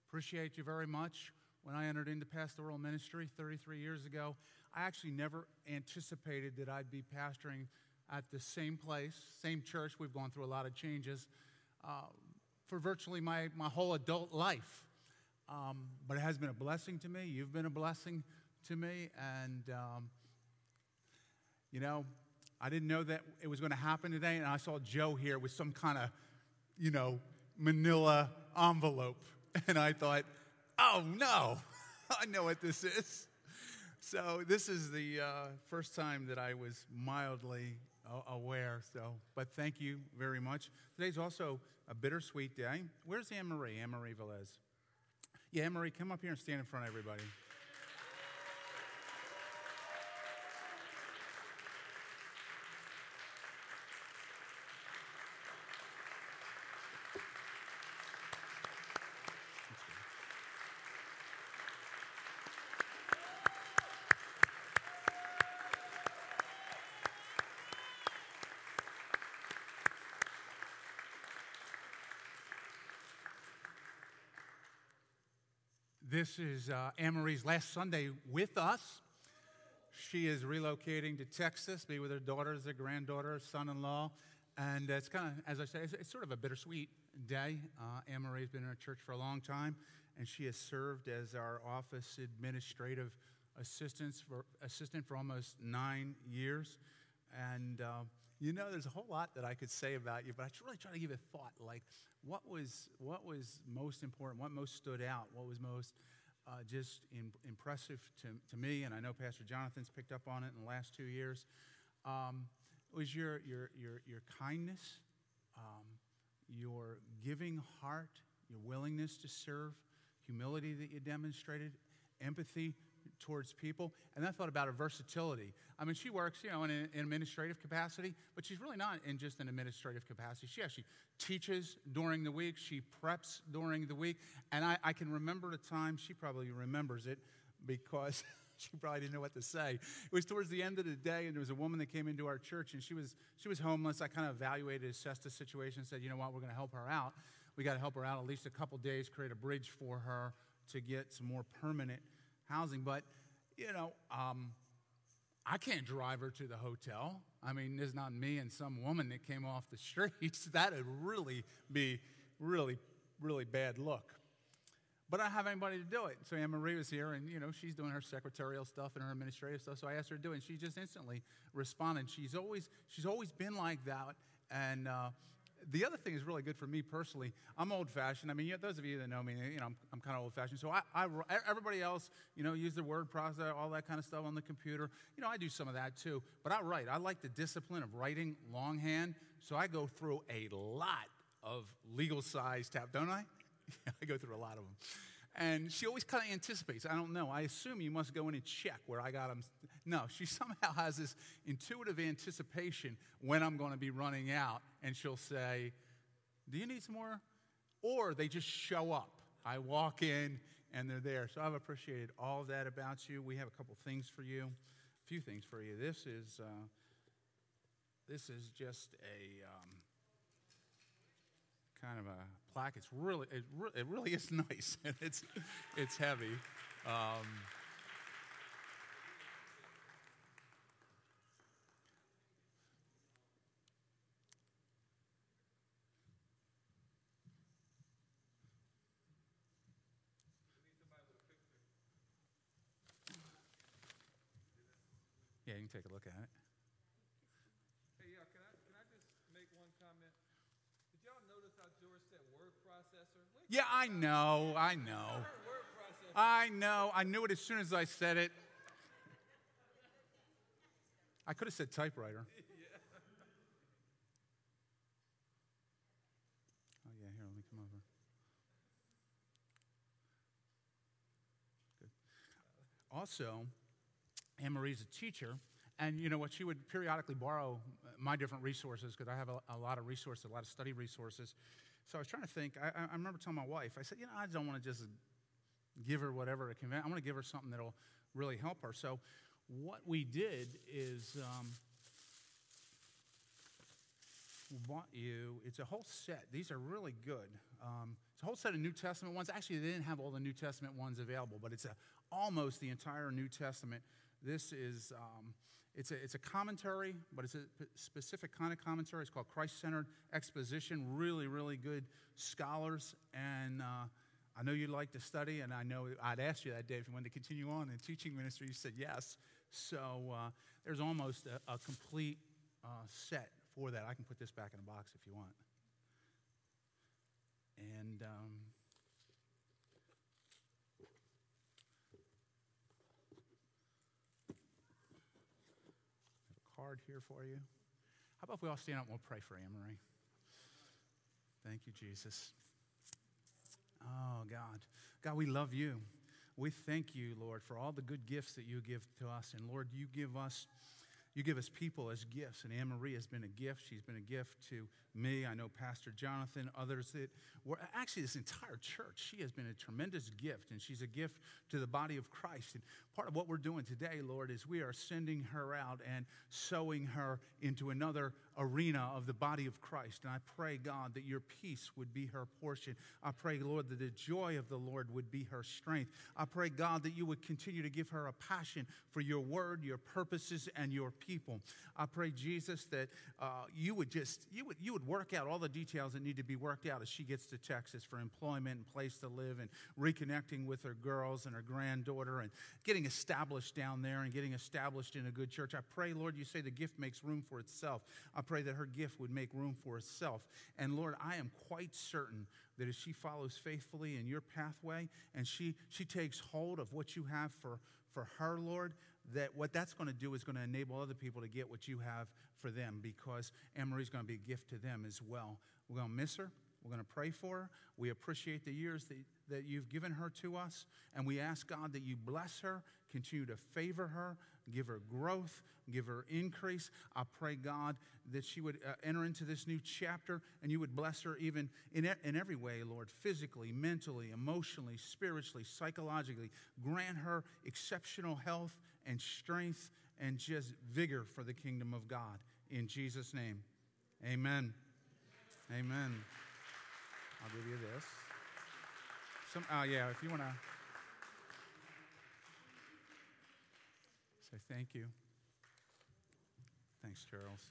Appreciate you very much. When I entered into pastoral ministry 33 years ago, I actually never anticipated that I'd be pastoring at the same place, same church. We've gone through a lot of changes for virtually my whole adult life. But it has been a blessing to me. You've been a blessing to me. And, I didn't know that it was going to happen today. And I saw Joe here with some kind of, manila envelope. And I thought, oh, no, I know what this is. So this is the first time that I was mildly aware. But thank you very much. Today's also a bittersweet day. Where's Anne-Marie? Anne-Marie Velez. Yeah, Anne-Marie, come up here and stand in front of everybody. This is Anne-Marie's last Sunday with us. She is relocating to Texas, be with her daughters, her granddaughter, son-in-law. And it's kind of, as I say, it's sort of a bittersweet day. Anne-Marie's been in our church for a long time, and she has served as our office administrative assistant for almost 9 years. And, there's a whole lot that I could say about you, but I really try to give it thought, like what was most important, what most stood out, what was most just impressive to me, and I know Pastor Jonathan's picked up on it in the last 2 years, was your kindness, your giving heart, your willingness to serve, humility that you demonstrated, empathy towards people, and I thought about her versatility. I mean, she works, in an administrative capacity, but she's really not in just an administrative capacity. She actually teaches during the week. She preps during the week, and I can remember the time, she probably remembers it because she probably didn't know what to say. It was towards the end of the day, and there was a woman that came into our church, and she was homeless. I kind of evaluated, assessed the situation, and said, you know what, we're going to help her out. We got to help her out at least a couple days, create a bridge for her to get some more permanent housing. But, I can't drive her to the hotel. I mean, there's not me and some woman that came off the streets. That would really be really, really bad look. But I don't have anybody to do it. So Anne-Marie was here, and, she's doing her secretarial stuff and her administrative stuff. So I asked her to do it, and she just instantly responded. She's always been like that. And the other thing is really good for me personally. I'm old-fashioned. I mean, those of you that know me, I'm kind of old-fashioned. So everybody else, use the word processor, all that kind of stuff on the computer. I do some of that too. But I write. I like the discipline of writing longhand. So I go through a lot of legal-sized tabs, don't I? I go through a lot of them. And she always kind of anticipates. I don't know. I assume you must go in and check where I got them. No, she somehow has this intuitive anticipation when I'm going to be running out. And she'll say, do you need some more? Or they just show up. I walk in and they're there. So I've appreciated all of that about you. We have a couple things for you, a few things for you. This is just a kind of a plaque. It really is nice. It's heavy. Yeah, you can take a look at it. Hey, can I just make one comment? Did y'all notice how George said word processor? Yeah, I know. I heard word processor. I know. I knew it as soon as I said it. I could have said typewriter. Yeah. Oh, yeah, here, let me come over. Good. Also, Anne-Marie's a teacher, and you know what? She would periodically borrow my different resources because I have a lot of resources, a lot of study resources. So I was trying to think. I remember telling my wife, I said, I don't want to just give her whatever. I want to give her something that'll really help her. So what we did is we bought you, it's a whole set. These are really good. It's a whole set of New Testament ones. Actually, they didn't have all the New Testament ones available, but it's almost the entire New Testament. This is, it's a commentary, but it's a specific kind of commentary. It's called Christ-Centered Exposition. Really, really good scholars. And I know you'd like to study, and I know I'd asked you that day if you wanted to continue on in teaching ministry. You said yes. So there's almost a complete set for that. I can put this back in a box if you want. And I have a card here for you. How about if we all stand up and we'll pray for Anne-Marie? Thank you, Jesus. Oh, God. God, we love you. We thank you, Lord, for all the good gifts that you give to us. And, Lord, you give us people as gifts. And Anne-Marie has been a gift. She's been a gift to me. I know Pastor Jonathan, others that were actually this entire church. She has been a tremendous gift, and she's a gift to the body of Christ. And part of what we're doing today, Lord, is we are sending her out and sowing her into another arena of the body of Christ. And I pray, God, that your peace would be her portion. I pray, Lord, that the joy of the Lord would be her strength. I pray, God, that you would continue to give her a passion for your word, your purposes, and your people. I pray, Jesus, that you would work out all the details that need to be worked out as she gets to Texas for employment and place to live and reconnecting with her girls and her granddaughter and getting established down there and getting established in a good church. I pray, Lord, you say the gift makes room for itself. I pray that her gift would make room for itself. And Lord, I am quite certain that as she follows faithfully in your pathway and she takes hold of what you have for her, Lord, that what that's going to do is going to enable other people to get what you have for them, because Anne-Marie's going to be a gift to them as well. We're going to miss her. We're going to pray for her. We appreciate the years that you've given her to us, and we ask, God, that you bless her, continue to favor her, give her growth, give her increase. I pray, God, that she would enter into this new chapter, and you would bless her even in every way, Lord, physically, mentally, emotionally, spiritually, psychologically. Grant her exceptional health and strength and just vigor for the kingdom of God. In Jesus' name, amen. Amen. I'll give you this. If you want to say thank you. Thanks, Charles.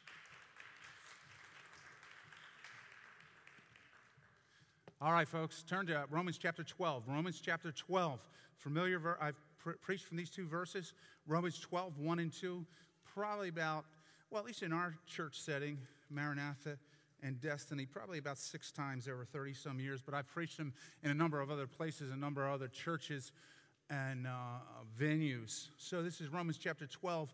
All right, folks, turn to Romans chapter 12. Romans chapter 12. Familiar, I've preached from these two verses. Romans 12, 1 and 2. Probably about, well, at least in our church setting, Maranatha and Destiny, probably about 6 times over 30-some years. But I've preached them in a number of other places, a number of other churches and venues. So this is Romans chapter 12,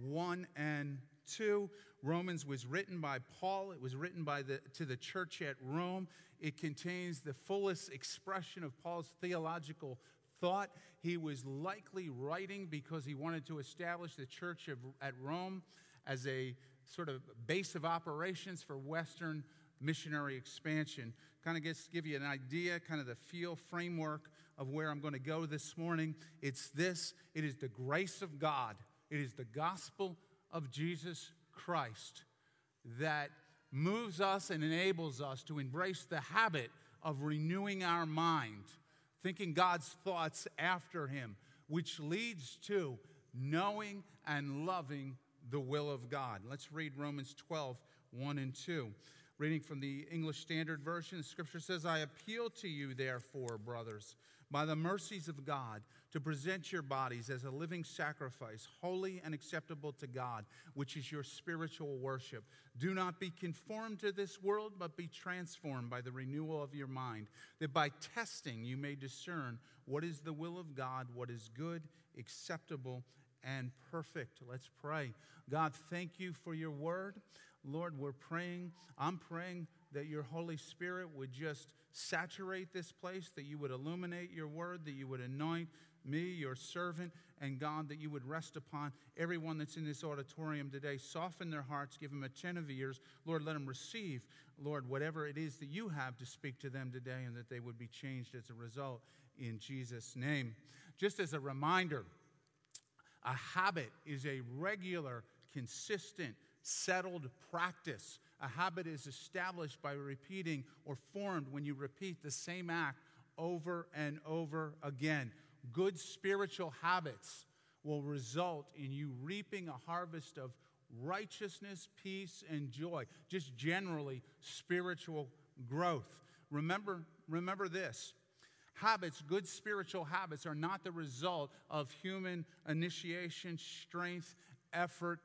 1 and 2. Romans was written by Paul. It was written to the church at Rome. It contains the fullest expression of Paul's theological thought. He was likely writing because he wanted to establish the church at Rome as a sort of base of operations for Western missionary expansion. Kind of give you an idea, kind of the feel framework of where I'm going to go this morning. It's this. It is the grace of God. It is the gospel of Jesus Christ that moves us and enables us to embrace the habit of renewing our mind, thinking God's thoughts after him, which leads to knowing and loving the will of God. Let's read Romans 12, 1 and 2. Reading from the English Standard Version, the scripture says, I appeal to you, therefore, brothers, by the mercies of God, to present your bodies as a living sacrifice, holy and acceptable to God, which is your spiritual worship. Do not be conformed to this world, but be transformed by the renewal of your mind, that by testing you may discern what is the will of God, what is good, acceptable, and perfect. Let's pray. God, thank you for your word. Lord, I'm praying that your Holy Spirit would just saturate this place, that you would illuminate your word, that you would anoint me, your servant, and God, that you would rest upon everyone that's in this auditorium today. Soften their hearts, give them attentive ears. Lord, let them receive, Lord, whatever it is that you have to speak to them today, and that they would be changed as a result in Jesus' name. Just as a reminder, a habit is a regular, consistent, settled practice. A habit is established by repeating or formed when you repeat the same act over and over again. Good spiritual habits will result in you reaping a harvest of righteousness, peace, and joy. Just generally spiritual growth. Remember this. Habits, good spiritual habits, are not the result of human initiation, strength, effort,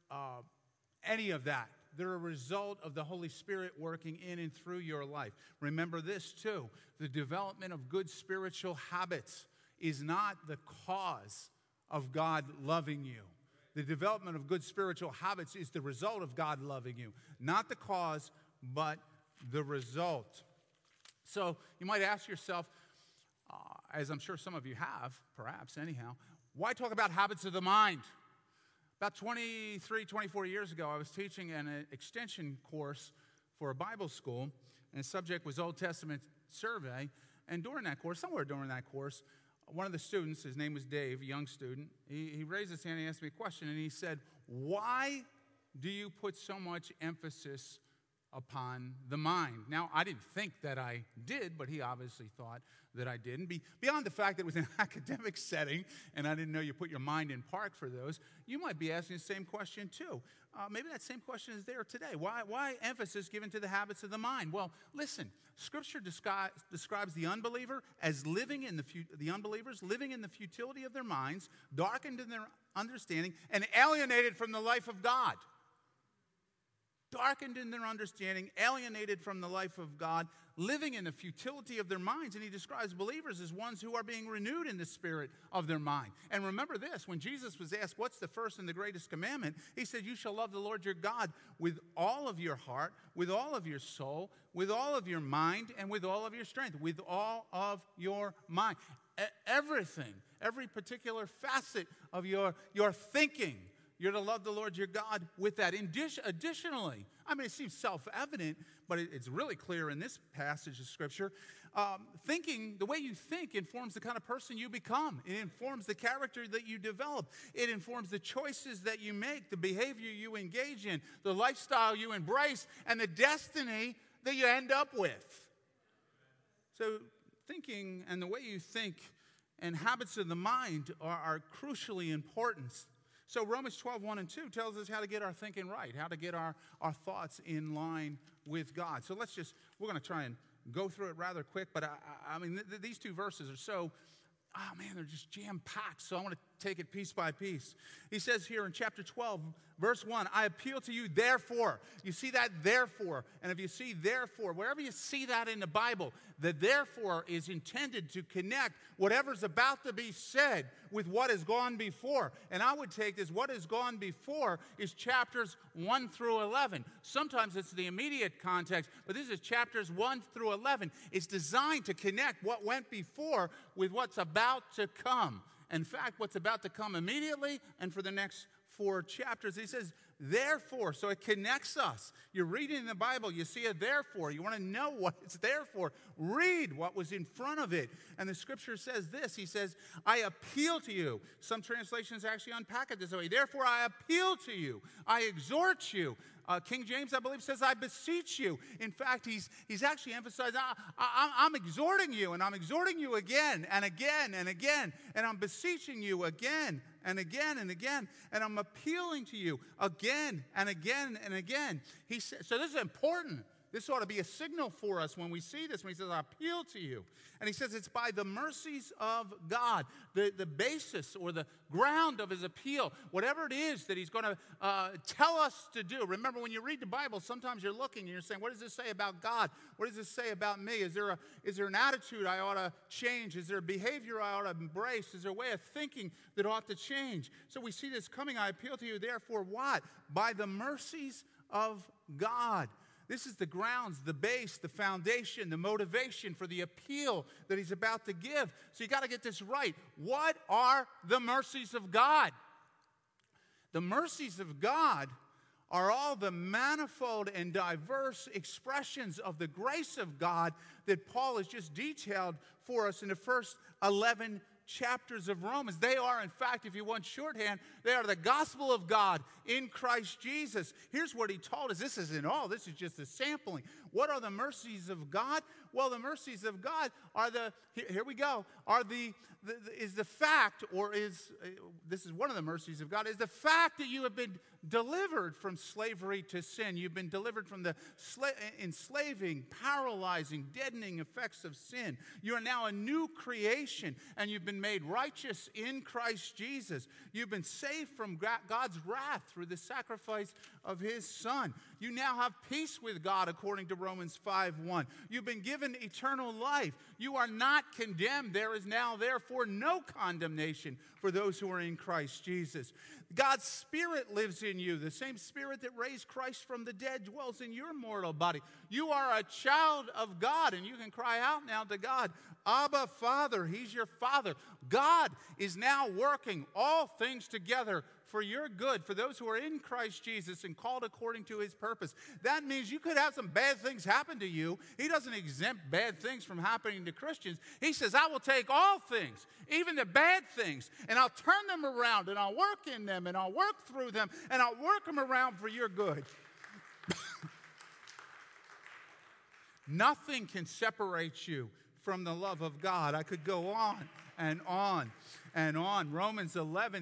any of that. They're a result of the Holy Spirit working in and through your life. Remember this too. The development of good spiritual habits is not the cause of God loving you. The development of good spiritual habits is the result of God loving you. Not the cause, but the result. So you might ask yourself, as I'm sure some of you have, perhaps anyhow, why talk about habits of the mind? About 23, 24 years ago, I was teaching an extension course for a Bible school, and the subject was Old Testament survey. And somewhere during that course, one of the students, his name was Dave, a young student, he raised his hand and asked me a question, and he said, why do you put so much emphasis upon the mind? Now, I didn't think that I did, but he obviously thought that I did. And beyond the fact that it was an academic setting, and I didn't know you put your mind in park for those, you might be asking the same question too. Maybe that same question is there today. Why emphasis given to the habits of the mind? Well, listen, Scripture describes the unbeliever as living in the unbelievers living in the futility of their minds, darkened in their understanding, and alienated from the life of God. Darkened in their understanding, alienated from the life of God, living in the futility of their minds. And he describes believers as ones who are being renewed in the spirit of their mind. And remember this, when Jesus was asked, what's the first and the greatest commandment? He said, you shall love the Lord your God with all of your heart, with all of your soul, with all of your mind, and with all of your strength, with all of your mind. Everything, every particular facet of your thinking, you're to love the Lord your God with that. Additionally, I mean, it seems self-evident, but it's really clear in this passage of Scripture. The way you think informs the kind of person you become. It informs the character that you develop. It informs the choices that you make, the behavior you engage in, the lifestyle you embrace, and the destiny that you end up with. So thinking and the way you think and habits of the mind are crucially important. So Romans 12, 1 and 2 tells us how to get our thinking right, how to get our thoughts in line with God. So we're going to try and go through it rather quick, but I mean, these two verses are so, they're just jam-packed, so I want to take it piece by piece. He says here in chapter 12, verse 1, I appeal to you, therefore. You see that therefore, and if you see therefore, wherever you see that in the Bible, the therefore is intended to connect whatever's about to be said with what has gone before. And I would take this, what has gone before is chapters 1 through 11. Sometimes it's the immediate context, but this is chapters 1 through 11. It's designed to connect what went before with what's about to come. In fact, what's about to come immediately and for the next 4 chapters. He says, therefore, so it connects us. You're reading the Bible, you see a therefore. You want to know what it's there for. Read what was in front of it. And the Scripture says this. He says, I appeal to you. Some translations actually unpack it this way. Therefore, I appeal to you. I exhort you. King James, I believe, says, I beseech you. In fact, he's actually emphasized, I'm exhorting you, and I'm exhorting you again and again and again, and I'm beseeching you again and again and again, and I'm appealing to you again and again and again. He said, so this is important. This ought to be a signal for us when we see this, when he says, I appeal to you. And he says it's by the mercies of God, the basis or the ground of his appeal, whatever it is that he's going to tell us to do. Remember, when you read the Bible, sometimes you're looking and you're saying, what does this say about God? What does this say about me? Is there an attitude I ought to change? Is there a behavior I ought to embrace? Is there a way of thinking that ought to change? So we see this coming. I appeal to you, therefore, what? By the mercies of God. This is the grounds, the base, the foundation, the motivation for the appeal that he's about to give. So you got to get this right. What are the mercies of God? The mercies of God are all the manifold and diverse expressions of the grace of God that Paul has just detailed for us in the first 11 chapters of Romans. They are, in fact, if you want shorthand, they are the gospel of God in Christ Jesus. Here's what he told us. This isn't all. This is just a sampling. What are the mercies of God? Well, the mercies of God are here we go, is the fact, or this is one of the mercies of God, is the fact that you have been delivered from slavery to sin. You've been delivered from the enslaving, paralyzing, deadening effects of sin. You are now a new creation, and you've been made righteous in Christ Jesus. You've been saved from God's wrath through the sacrifice of his Son. You now have peace with God, according to Romans 5:1. You've been given eternal life. You are not condemned. There is now, therefore, no condemnation for those who are in Christ Jesus. God's Spirit lives in you. The same Spirit that raised Christ from the dead dwells in your mortal body. You are a child of God, and you can cry out now to God, Abba, Father. He's your Father. God is now working all things together for your good, for those who are in Christ Jesus and called according to his purpose. That means you could have some bad things happen to you. He doesn't exempt bad things from happening to Christians. He says, I will take all things, even the bad things, and I'll turn them around, and I'll work in them, and I'll work through them, and I'll work them around for your good. Nothing can separate you from the love of God. I could go on and on and on. Romans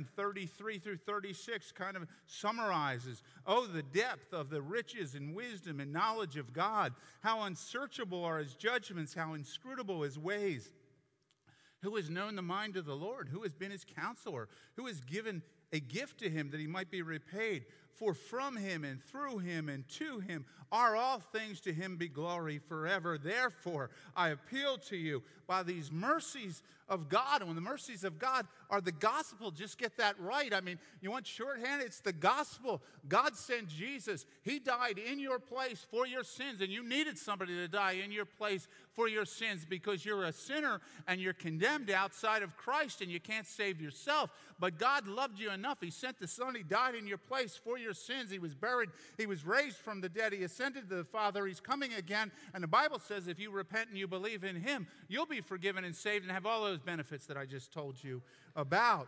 11:33-36 kind of summarizes, oh, the depth of the riches and wisdom and knowledge of God. How unsearchable are his judgments, how inscrutable his ways. Who has known the mind of the Lord? Who has been his counselor? Who has given a gift to him that he might be repaid? For from him and through him and to him are all things, to him be glory forever. Therefore, I appeal to you by these mercies of God. And when the mercies of God are the gospel, just get that right. I mean, you want shorthand? It's the gospel. God sent Jesus. He died in your place for your sins, and you needed somebody to die in your place for your sins because you're a sinner and you're condemned outside of Christ and you can't save yourself. But God loved you enough. He sent the Son. He died in your place for your sins. He was buried. He was raised from the dead. He ascended to the Father. He's coming again. And the Bible says if you repent and you believe in him, you'll be forgiven and saved and have all those benefits that I just told you about.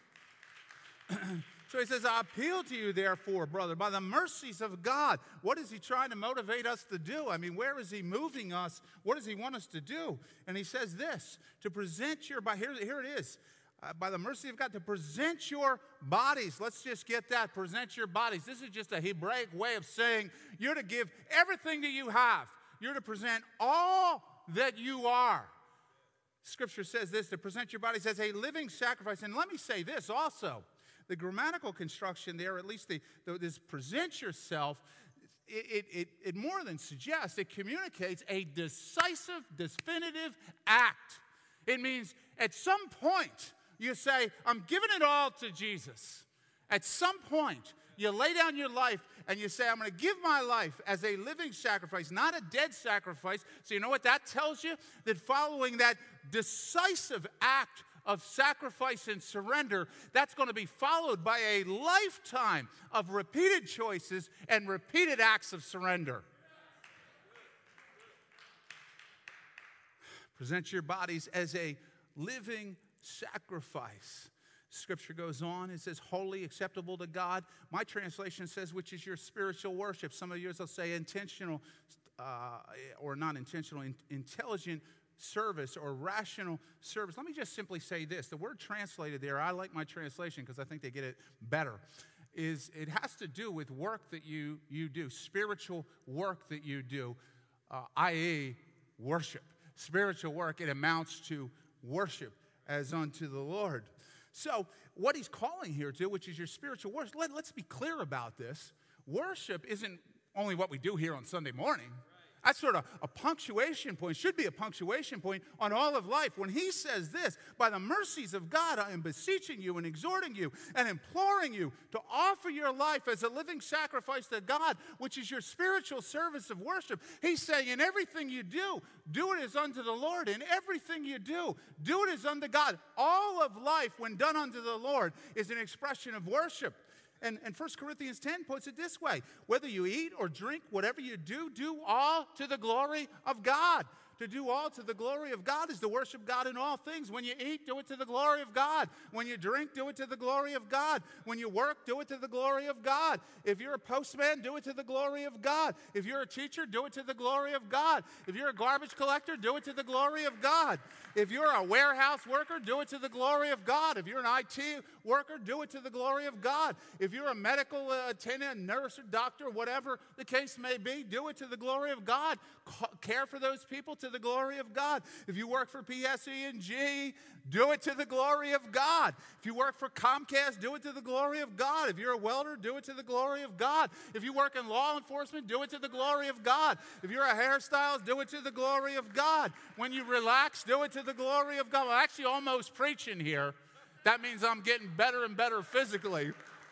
So he says, I appeal to you, therefore, brother, by the mercies of God. What is he trying to motivate us to do? I mean, where is he moving us? What does he want us to do? And he says this, to present your body. Here it is. By the mercy of God, to present your bodies. Let's just get that. Present your bodies. This is just a Hebraic way of saying you're to give everything that you have. You're to present all that you are. Scripture says this, to present your bodies as a living sacrifice. And let me say this also. The grammatical construction there, at least this present yourself, it more than suggests, it communicates a decisive, definitive act. It means at some point you say, I'm giving it all to Jesus. At some point you lay down your life and you say, I'm going to give my life as a living sacrifice, not a dead sacrifice. So you know what that tells you? That following that decisive act of sacrifice and surrender, that's going to be followed by a lifetime of repeated choices and repeated acts of surrender. Present your bodies as a living sacrifice. Scripture goes on, it says, holy, acceptable to God. My translation says, which is your spiritual worship. Some of yours will say intentional or not intentional, intelligent service or rational service. Let me just simply say this. The word translated there, I like my translation because I think they get it better, is it has to do with work that you do, spiritual work that you do, i.e. worship. Spiritual work, it amounts to worship as unto the Lord. So what he's calling here to, which is your spiritual worship, let's be clear about this. Worship isn't only what we do here on Sunday morning. That's sort of a punctuation point, should be a punctuation point on all of life. When he says this, by the mercies of God, I am beseeching you and exhorting you and imploring you to offer your life as a living sacrifice to God, which is your spiritual service of worship. He's saying in everything you do it as unto the Lord. In everything you do it as unto God. All of life, when done unto the Lord, is an expression of worship. And 1 Corinthians 10 puts it this way. Whether you eat or drink, whatever you do all to the glory of God. To do all to the glory of God is to worship God in all things. When you eat, do it to the glory of God. When you drink, do it to the glory of God. When you work, do it to the glory of God. If you're a postman, do it to the glory of God. If you're a teacher, do it to the glory of God. If you're a garbage collector, do it to the glory of God. If you're a warehouse worker, do it to the glory of God. If you're an IT worker, do it to the glory of God. If you're a medical attendant, nurse, or doctor, whatever the case may be, do it to the glory of God. Care for those people to the glory of God. If you work for PSE&G, do it to the glory of God. If you work for Comcast, do it to the glory of God. If you're a welder, do it to the glory of God. If you work in law enforcement, do it to the glory of God. If you're a hairstylist, do it to the glory of God. When you relax, do it to the glory of God. Well, I'm actually almost preaching here. That means I'm getting better and better physically.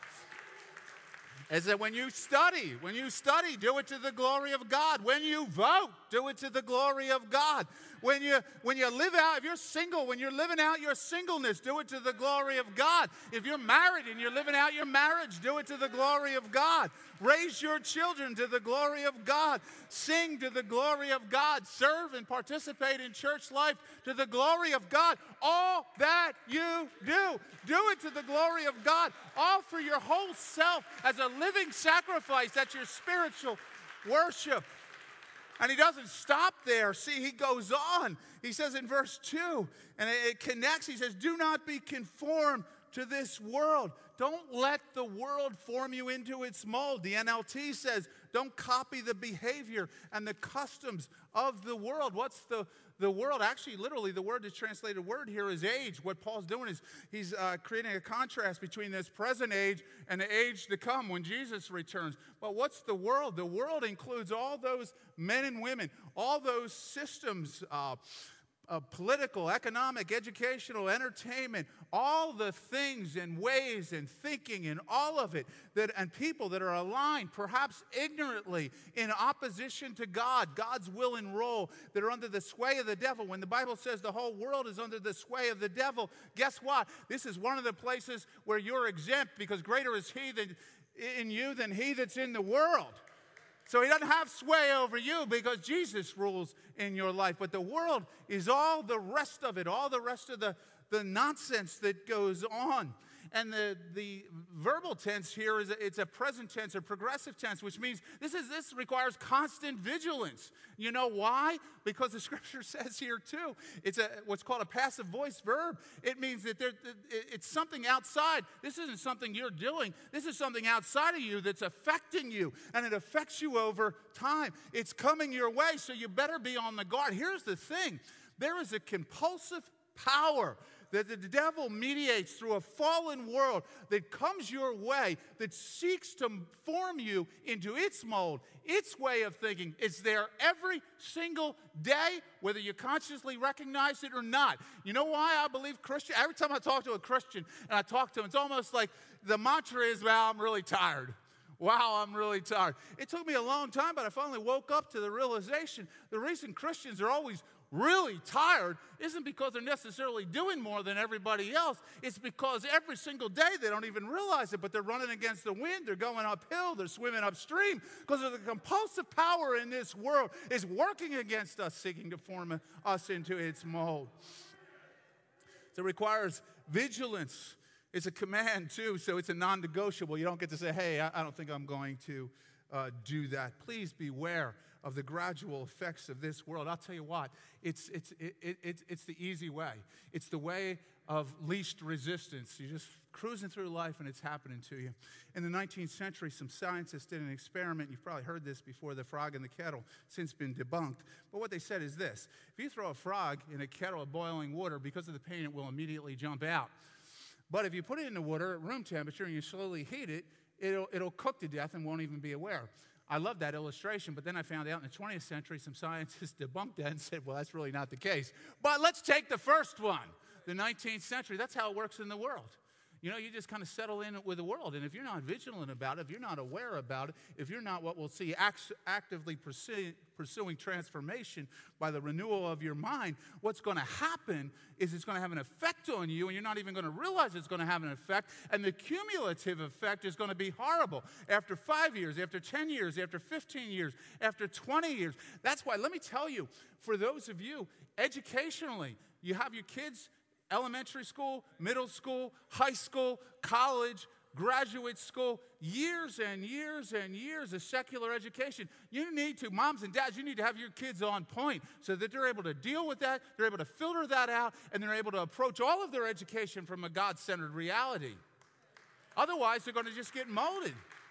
Is that when you study, do it to the glory of God. When you vote, do it to the glory of God. When you live out, if you're single, when you're living out your singleness, do it to the glory of God. If you're married and you're living out your marriage, do it to the glory of God. Raise your children to the glory of God. Sing to the glory of God. Serve and participate in church life to the glory of God. All that you do it to the glory of God. Offer your whole self as a living sacrifice. That's your spiritual worship. And he doesn't stop there. See, he goes on. He says in verse 2, and it connects. He says, do not be conformed to this world. Don't let the world form you into its mold. The NLT says, don't copy the behavior and the customs of the world. What's the world? Actually, literally, the word that's translated word here is age. What Paul's doing is he's creating a contrast between this present age and the age to come when Jesus returns. But what's the world? The world includes all those men and women, all those systems, political, economic, educational, entertainment, all the things and ways and thinking and all of it, and people that are aligned, perhaps ignorantly, in opposition to God, God's will and role, that are under the sway of the devil. When the Bible says the whole world is under the sway of the devil, guess what? This is one of the places where you're exempt, because greater is he in you than he that's in the world. So he doesn't have sway over you because Jesus rules in your life. But the world is all the rest of it, all the rest of the nonsense that goes on. And the verbal tense here it's a present tense, a progressive tense, which means this requires constant vigilance. You know why? Because the scripture says here too, it's what's called a passive voice verb. It means that it's something outside. This isn't something you're doing. This is something outside of you that's affecting you, and it affects you over time. It's coming your way, so you better be on the guard. Here's the thing. There is a compulsive power that the devil mediates through a fallen world that comes your way, that seeks to form you into its mold, its way of thinking. It's there every single day, whether you consciously recognize it or not. You know why I believe Christian? Every time I talk to a Christian and I talk to him, it's almost like the mantra is, well, I'm really tired. Wow, I'm really tired. It took me a long time, but I finally woke up to the realization the reason Christians are always really tired isn't because they're necessarily doing more than everybody else. It's because every single day they don't even realize it, but they're running against the wind, they're going uphill, they're swimming upstream, because of the compulsive power in this world is working against us, seeking to form us into its mold. So it requires vigilance. It's a command too, so it's a non-negotiable. You don't get to say, hey, I don't think I'm going to do that. Please beware of the gradual effects of this world. I'll tell you what, it's the easy way. It's the way of least resistance. You're just cruising through life and it's happening to you. In the 19th century, some scientists did an experiment. You've probably heard this before, the frog in the kettle, since been debunked. But what they said is this: if you throw a frog in a kettle of boiling water, because of the pain, it will immediately jump out. But if you put it in the water at room temperature and you slowly heat it, it'll cook to death and won't even be aware. I love that illustration, but then I found out in the 20th century, some scientists debunked that and said, well, that's really not the case. But let's take the first one, the 19th century. That's how it works in the world. You just kind of settle in with the world. And if you're not vigilant about it, if you're not aware about it, if you're not what we'll see actively pursuing transformation by the renewal of your mind, what's going to happen is it's going to have an effect on you, and you're not even going to realize it's going to have an effect. And the cumulative effect is going to be horrible. After 5 years, after 10 years, after 15 years, after 20 years. That's why, let me tell you, for those of you, educationally, you have your kids, elementary school, middle school, high school, college, graduate school, years and years and years of secular education. You need to, moms and dads, you need to have your kids on point so that they're able to deal with that, they're able to filter that out, and they're able to approach all of their education from a God-centered reality. Otherwise, they're going to just get molded.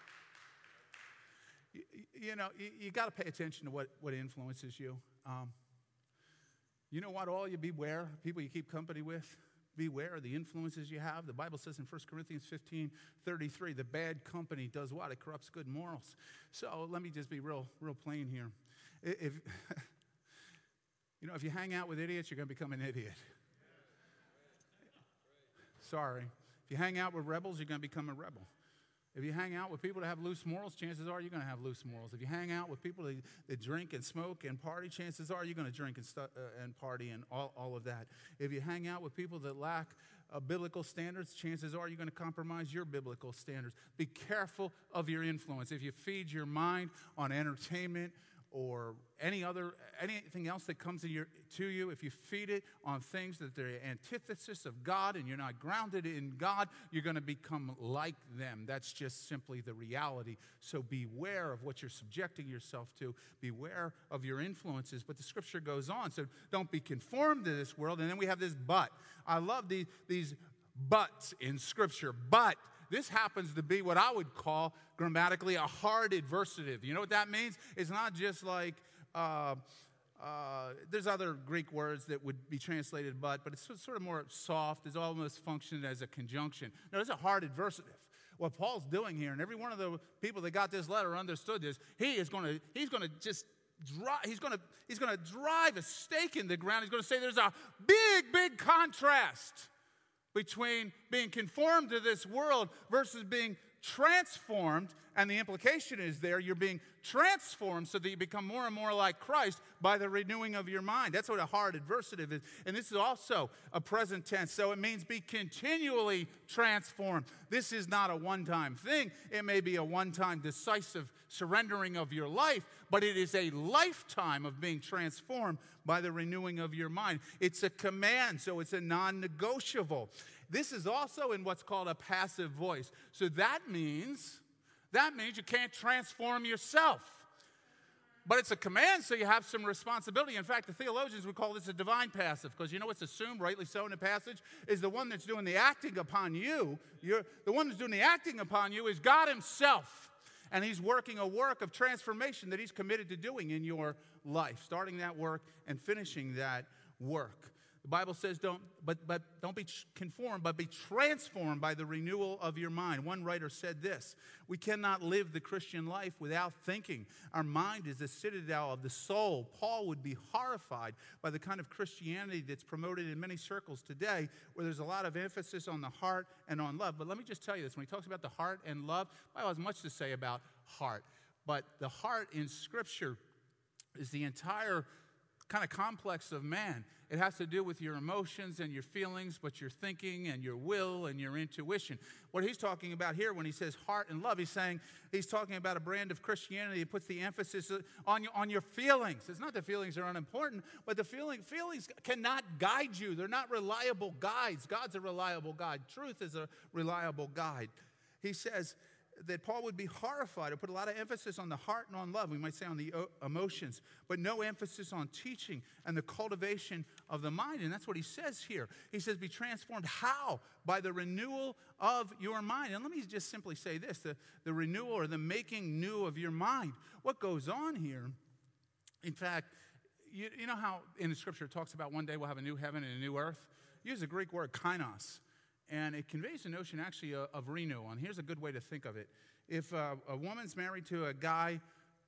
You got to pay attention to what influences you. You know what? All you beware, people you keep company with, beware of the influences you have. The Bible says in 1 Corinthians 15:33, the bad company does what? It corrupts good morals. So let me just be real plain here. If you hang out with idiots, you're going to become an idiot. Sorry. If you hang out with rebels, you're going to become a rebel. If you hang out with people that have loose morals, chances are you're going to have loose morals. If you hang out with people that drink and smoke and party, chances are you're going to drink and party and all of that. If you hang out with people that lack biblical standards, chances are you're going to compromise your biblical standards. Be careful of your influence. If you feed your mind on entertainment or anything else that comes to you, if you feed it on things that they're antithesis of God and you're not grounded in God, you're going to become like them. That's just simply the reality. So beware of what you're subjecting yourself to. Beware of your influences. But the scripture goes on. So don't be conformed to this world. And then we have this but. I love these buts in scripture. But this happens to be what I would call grammatically a hard adversative. You know what that means? It's not just like, there's other Greek words that would be translated but it's sort of more soft. It's almost functioned as a conjunction. No, it's a hard adversative. What Paul's doing here, and every one of the people that got this letter understood this, he's going to drive a stake in the ground. He's going to say there's a big contrast between being conformed to this world versus being transformed. And the implication is there, you're being transformed so that you become more and more like Christ by the renewing of your mind. That's what a hard adversative is. And this is also a present tense, so it means be continually transformed. This is not a one-time thing. It may be a one-time decisive surrendering of your life, but it is a lifetime of being transformed by the renewing of your mind. It's a command, so it's a non-negotiable. This is also in what's called a passive voice. So that means you can't transform yourself. But it's a command, so you have some responsibility. In fact, the theologians would call this a divine passive, because you know what's assumed, rightly so, in the passage, is the one that's doing the acting upon you. The one that's doing the acting upon you is God himself. And he's working a work of transformation that he's committed to doing in your life, starting that work and finishing that work. The Bible says don't be conformed, but be transformed by the renewal of your mind. One writer said this: we cannot live the Christian life without thinking. Our mind is the citadel of the soul. Paul would be horrified by the kind of Christianity that's promoted in many circles today, where there's a lot of emphasis on the heart and on love. But let me just tell you this: when he talks about the heart and love, the Bible has much to say about heart. But the heart in Scripture is the entire kind of complex of man. It has to do with your emotions and your feelings, but your thinking and your will and your intuition. What he's talking about here when he says heart and love, he's talking about a brand of Christianity that puts the emphasis on your feelings. It's not that feelings are unimportant, but the feelings cannot guide you. They're not reliable guides. God's a reliable guide. Truth is a reliable guide. He says that Paul would be horrified to put a lot of emphasis on the heart and on love. We might say on the emotions, but no emphasis on teaching and the cultivation of the mind. And that's what he says here. He says, be transformed. How? By the renewal of your mind. And let me just simply say this, the renewal or the making new of your mind. What goes on here, in fact, you know how in the scripture it talks about one day we'll have a new heaven and a new earth? Use the Greek word kainos. And it conveys the notion actually of renewal. And here's a good way to think of it. If a woman's married to a guy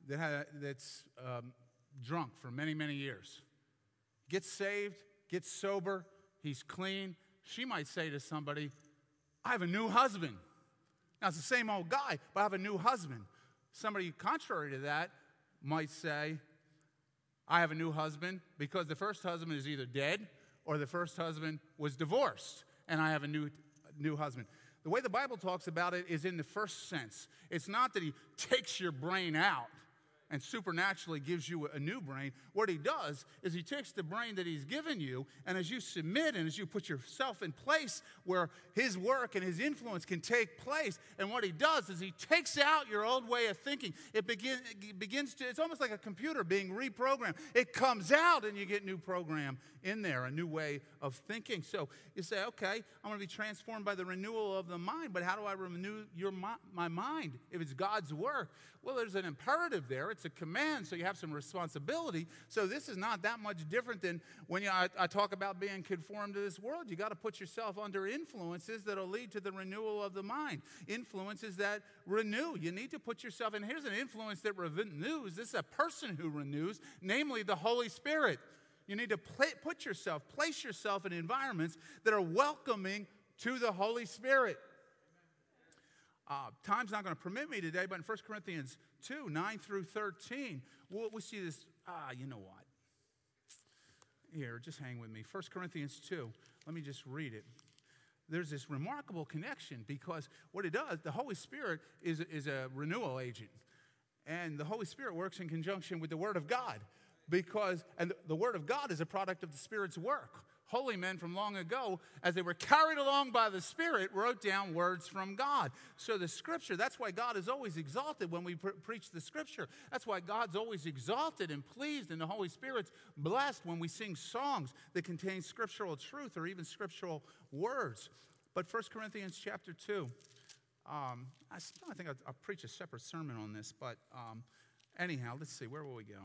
that's drunk for many, many years, gets saved, gets sober, he's clean, she might say to somebody, I have a new husband. Now, it's the same old guy, but I have a new husband. Somebody contrary to that might say, I have a new husband because the first husband is either dead or the first husband was divorced, and I have a new husband. The way the Bible talks about it is in the first sense. It's not that he takes your brain out and supernaturally gives you a new brain. What he does is he takes the brain that he's given you, and as you submit and as you put yourself in place where his work and his influence can take place, and what he does is he takes out your old way of thinking. It begins to, it's almost like a computer being reprogrammed. It comes out and you get new program in there, a new way of thinking. So you say, okay, I'm going to be transformed by the renewal of the mind, but how do I renew my mind if it's God's work? Well, there's an imperative there. It's a command, so you have some responsibility. So this is not that much different than when I talk about being conformed to this world. You got to put yourself under influences that will lead to the renewal of the mind. Influences that renew. You need to put yourself, and here's an influence that renews. This is a person who renews, namely the Holy Spirit. You need to place yourself in environments that are welcoming to the Holy Spirit. Time's not going to permit me today, but in 1 Corinthians 2, 9 through 13, we see this. You know what? Here, just hang with me. 1 Corinthians 2, let me just read it. There's this remarkable connection because what it does, the Holy Spirit is a renewal agent. And the Holy Spirit works in conjunction with the Word of God. And the Word of God is a product of the Spirit's work. Holy men from long ago, as they were carried along by the Spirit, wrote down words from God. So the Scripture, that's why God is always exalted when we preach the Scripture. That's why God's always exalted and pleased, and the Holy Spirit's blessed when we sing songs that contain scriptural truth or even scriptural words. But 1 Corinthians chapter 2, I think I'll preach a separate sermon on this, but anyhow, let's see, where will we go?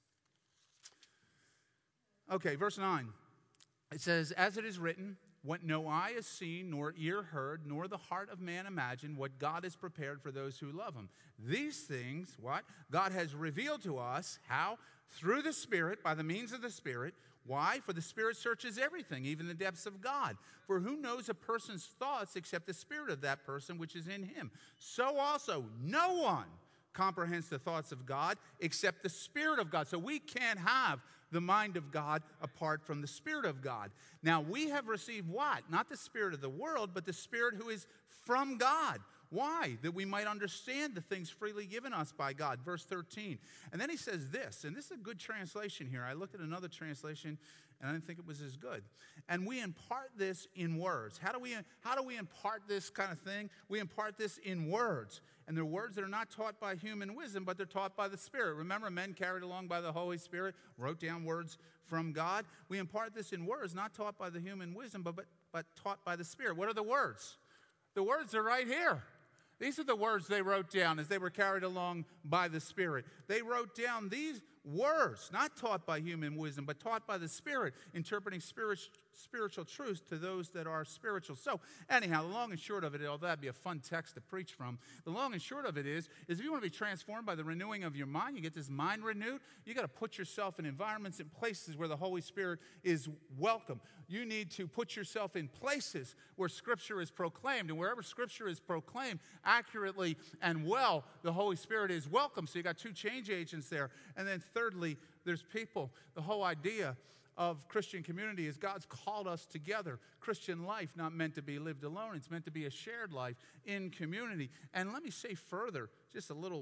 Okay, verse 9. It says, as it is written, what no eye has seen, nor ear heard, nor the heart of man imagined, what God has prepared for those who love him. These things, what? God has revealed to us. How? Through the Spirit, by the means of the Spirit. Why? For the Spirit searches everything, even the depths of God. For who knows a person's thoughts except the spirit of that person which is in him? So also, no one comprehends the thoughts of God except the Spirit of God. So we can't have the mind of God apart from the Spirit of God. Now, we have received what? Not the spirit of the world, but the Spirit who is from God. Why? That we might understand the things freely given us by God. Verse 13. And then he says this, and this is a good translation here. I looked at another translation, and I didn't think it was as good. And we impart this in words. How do we impart this kind of thing? We impart this in words. And they're words that are not taught by human wisdom, but they're taught by the Spirit. Remember, men carried along by the Holy Spirit wrote down words from God. We impart this in words, not taught by the human wisdom, but taught by the Spirit. What are the words? The words are right here. These are the words they wrote down as they were carried along by the Spirit. They wrote down these words, not taught by human wisdom, but taught by the Spirit, interpreting spiritual truths to those that are spiritual. So anyhow, the long and short of it, although that'd be a fun text to preach from, the long and short of it is if you want to be transformed by the renewing of your mind, you get this mind renewed, you got to put yourself in environments and places where the Holy Spirit is welcome. You need to put yourself in places where Scripture is proclaimed, and wherever Scripture is proclaimed accurately and well, the Holy Spirit is welcome. So you got two change agents there. And then thirdly, there's people. The whole idea of Christian community is God's called us together. Christian life not meant to be lived alone. It's meant to be a shared life in community. And let me say further, just a little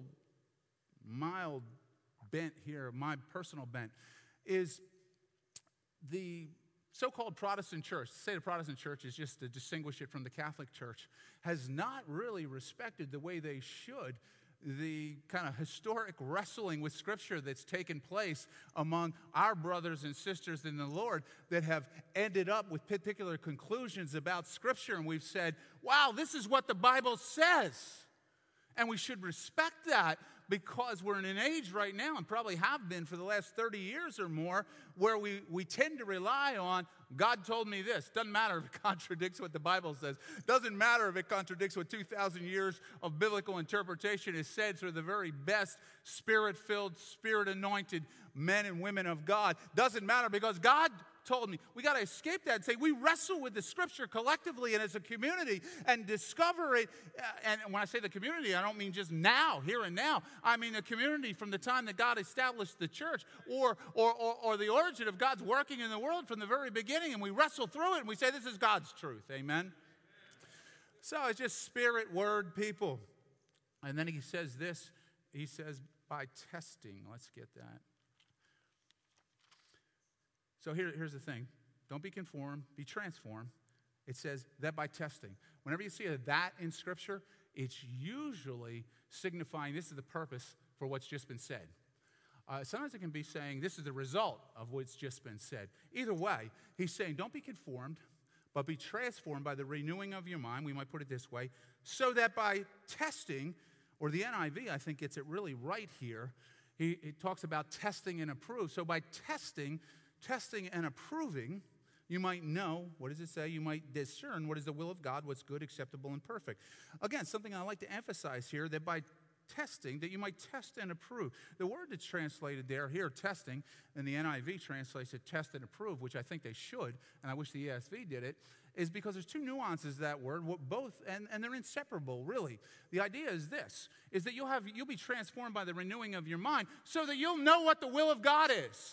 mild bent here, my personal bent, is the so-called Protestant church, to say the Protestant church is just to distinguish it from the Catholic Church, has not really respected the way they should the kind of historic wrestling with Scripture that's taken place among our brothers and sisters in the Lord that have ended up with particular conclusions about Scripture. And we've said, wow, this is what the Bible says. And we should respect that because we're in an age right now, and probably have been for the last 30 years or more, where we tend to rely on, God told me this. Doesn't matter if it contradicts what the Bible says. Doesn't matter if it contradicts what 2,000 years of biblical interpretation has said through the very best Spirit-filled, Spirit-anointed men and women of God. Doesn't matter because God told me. We got to escape that and say we wrestle with the Scripture collectively and as a community and discover it. And when I say the community, I don't mean just now, here and now. I mean the community from the time that God established the church or the origin of God's working in the world from the very beginning. And we wrestle through it and we say this is God's truth. Amen? So it's just spirit, word, people. And then he says this. He says by testing. Let's get that. So here's the thing. Don't be conformed, be transformed. It says that by testing. Whenever you see that in Scripture, it's usually signifying this is the purpose for what's just been said. Sometimes it can be saying this is the result of what's just been said. Either way, he's saying don't be conformed, but be transformed by the renewing of your mind. We might put it this way, so that by testing, or the NIV, I think gets it really right here. He talks about testing and approve. So by testing and approving, you might know, what does it say? You might discern what is the will of God, what's good, acceptable, and perfect. Again, something I like to emphasize here, that by testing, that you might test and approve. The word that's translated there, here, testing, and the NIV translates it test and approve, which I think they should, and I wish the ESV did it, is because there's two nuances to that word, both, and they're inseparable, really. The idea is this, is that you'll be transformed by the renewing of your mind so that you'll know what the will of God is.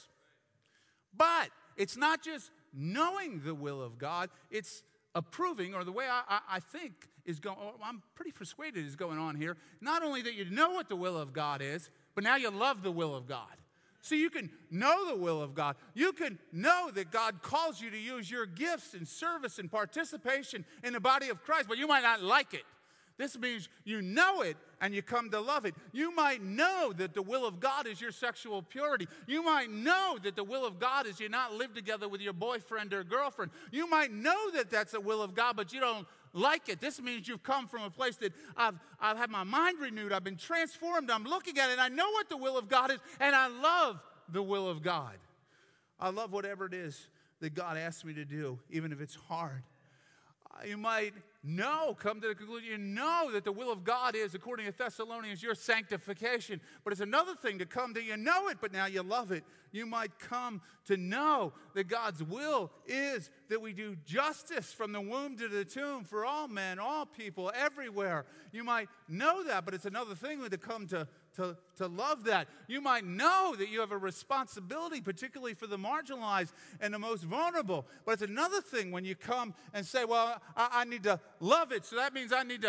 But it's not just knowing the will of God, it's approving, or the way I think is going, I'm pretty persuaded is going on here, not only that you know what the will of God is, but now you love the will of God. So you can know the will of God. You can know that God calls you to use your gifts and service and participation in the body of Christ, but you might not like it. This means you know it and you come to love it. You might know that the will of God is your sexual purity. You might know that the will of God is you not live together with your boyfriend or girlfriend. You might know that that's the will of God, but you don't like it. This means you've come from a place that I've had my mind renewed. I've been transformed. I'm looking at it and I know what the will of God is, and I love the will of God. I love whatever it is that God asks me to do, even if it's hard. You might come to the conclusion, you know that the will of God is, according to Thessalonians, your sanctification. But it's another thing to come to, you know it, but now you love it. You might come to know that God's will is that we do justice from the womb to the tomb for all men, all people, everywhere. You might know that, but it's another thing to come to love that. You might know that you have a responsibility, particularly for the marginalized and the most vulnerable. But it's another thing when you come and say, well, I need to love it. So that means I need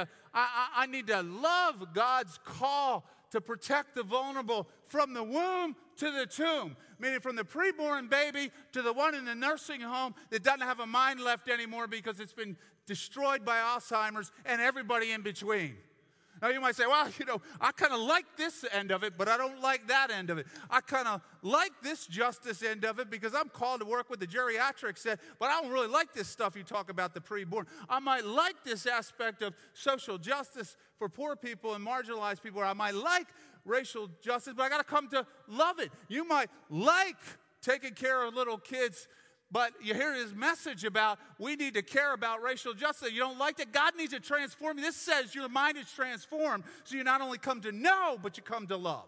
to love God's call to protect the vulnerable from the womb to the tomb. Meaning from the preborn baby to the one in the nursing home that doesn't have a mind left anymore because it's been destroyed by Alzheimer's, and everybody in between. Now you might say, well, I kind of like this end of it, but I don't like that end of it. I kind of like this justice end of it because I'm called to work with the geriatrics, but I don't really like this stuff you talk about, the preborn. I might like this aspect of social justice for poor people and marginalized people, or I might like racial justice, but I got to come to love it. You might like taking care of little kids, but you hear his message about we need to care about racial justice. You don't like that? God needs to transform you. This says your mind is transformed, so you not only come to know, but you come to love.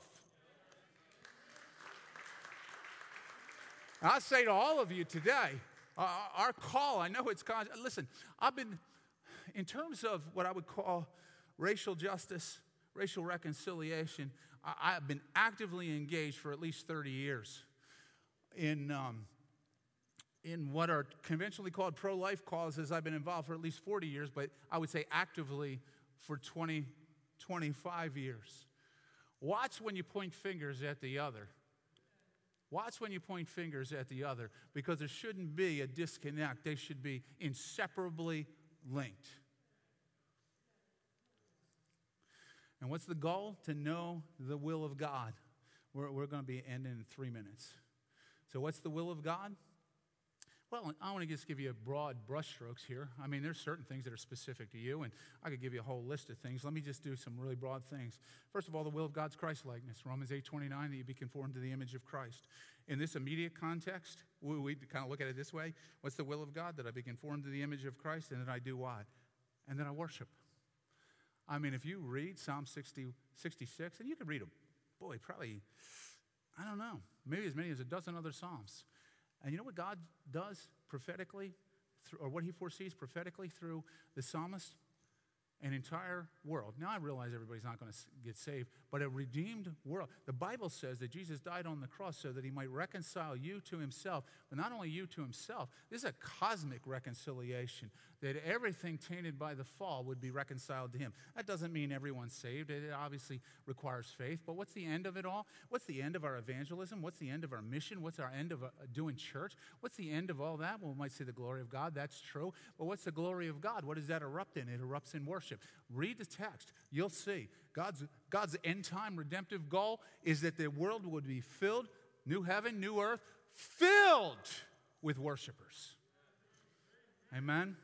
I say to all of you today, our call, I know it's, listen, in terms of what I would call racial justice, racial reconciliation, I've been actively engaged for at least 30 years in what are conventionally called pro-life causes. I've been involved for at least 40 years, but I would say actively for 25 years. Watch when you point fingers at the other. Watch when you point fingers at the other, because there shouldn't be a disconnect. They should be inseparably linked. And what's the goal? To know the will of God. We're going to be ending in 3 minutes. So what's the will of God? Well, I want to just give you broad brushstrokes here. I mean, there's certain things that are specific to you, and I could give you a whole list of things. Let me just do some really broad things. First of all, the will of God's Christ-likeness. Romans 8:29, that you be conformed to the image of Christ. In this immediate context, we kind of look at it this way. What's the will of God? That I be conformed to the image of Christ, and that I do what? And that I worship. I mean, if you read Psalm 66, and you could read probably, I don't know, maybe as many as a dozen other Psalms. And you know what God does prophetically, or what he foresees prophetically through the psalmist? An entire world. Now, I realize everybody's not going to get saved, but a redeemed world. The Bible says that Jesus died on the cross so that he might reconcile you to himself, but not only you to himself. This is a cosmic reconciliation, that everything tainted by the fall would be reconciled to him. That doesn't mean everyone's saved. It obviously requires faith, but what's the end of it all? What's the end of our evangelism? What's the end of our mission? What's our end of doing church? What's the end of all that? Well, we might say the glory of God. That's true. But what's the glory of God? What does that erupt in? It erupts in worship. Read the text. You'll see. God's end-time redemptive goal is that the world would be filled, new heaven, new earth, filled with worshipers. Amen?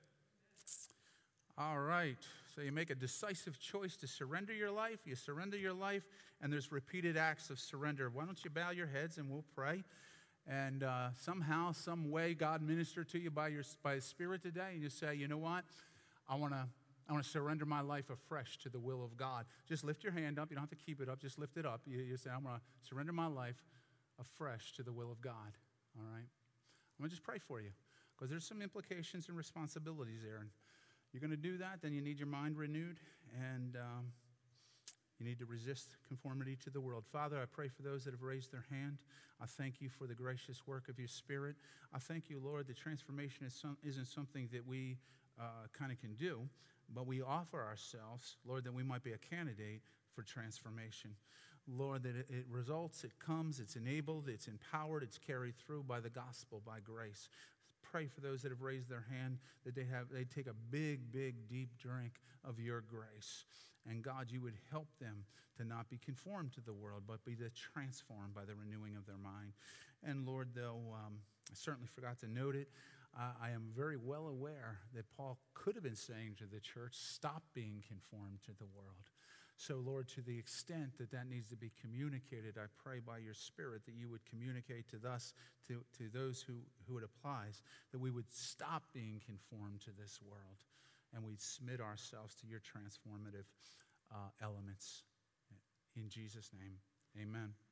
All right. So you make a decisive choice to surrender your life. You surrender your life, and there's repeated acts of surrender. Why don't you bow your heads and we'll pray? And somehow, some way, God ministered to you by His Spirit today, and you say, you know what? I want to surrender my life afresh to the will of God. Just lift your hand up. You don't have to keep it up. Just lift it up. You say, I'm going to surrender my life afresh to the will of God. All right? I'm going to just pray for you because there's some implications and responsibilities there. And you're going to do that, then you need your mind renewed, and you need to resist conformity to the world. Father, I pray for those that have raised their hand. I thank you for the gracious work of your Spirit. I thank you, Lord, that transformation isn't something that we kind of can do, but we offer ourselves, Lord, that we might be a candidate for transformation. Lord, that it results, it comes, it's enabled, it's empowered, it's carried through by the gospel, by grace. Pray for those that have raised their hand, that they take a big, big, deep drink of your grace. And God, you would help them to not be conformed to the world, but be transformed by the renewing of their mind. And Lord, though I certainly forgot to note it, I am very well aware that Paul could have been saying to the church, stop being conformed to the world. So, Lord, to the extent that that needs to be communicated, I pray by your Spirit that you would communicate to us, to those who it applies, that we would stop being conformed to this world and we'd submit ourselves to your transformative elements. In Jesus' name, amen.